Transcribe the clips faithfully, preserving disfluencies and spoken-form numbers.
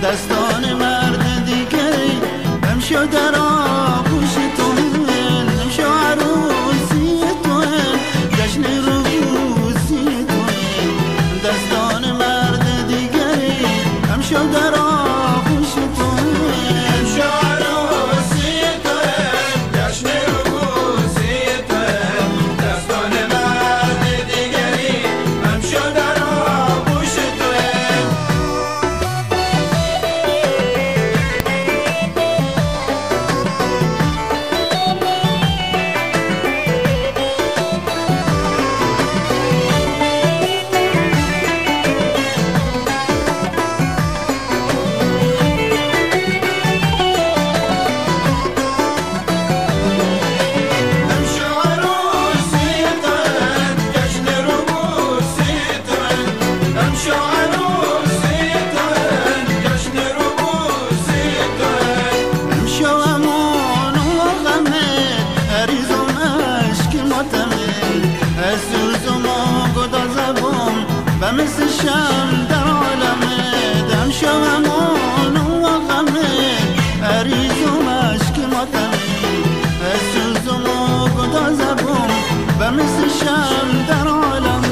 دستان مرد دیگری امشو در آغوش تو امشو عروسی تو جشن روسی تو دستان مرد دیگری امشو در آغوش تو امشو عروسی تو جشن روسی تو دستان مرد دیگری امشو در آغوش تو مثل شم در عالمه دم شومون و غمه عریض و مشک ماتمه سوزم و گدازبم و مثل شم در عالمه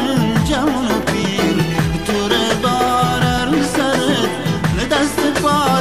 دست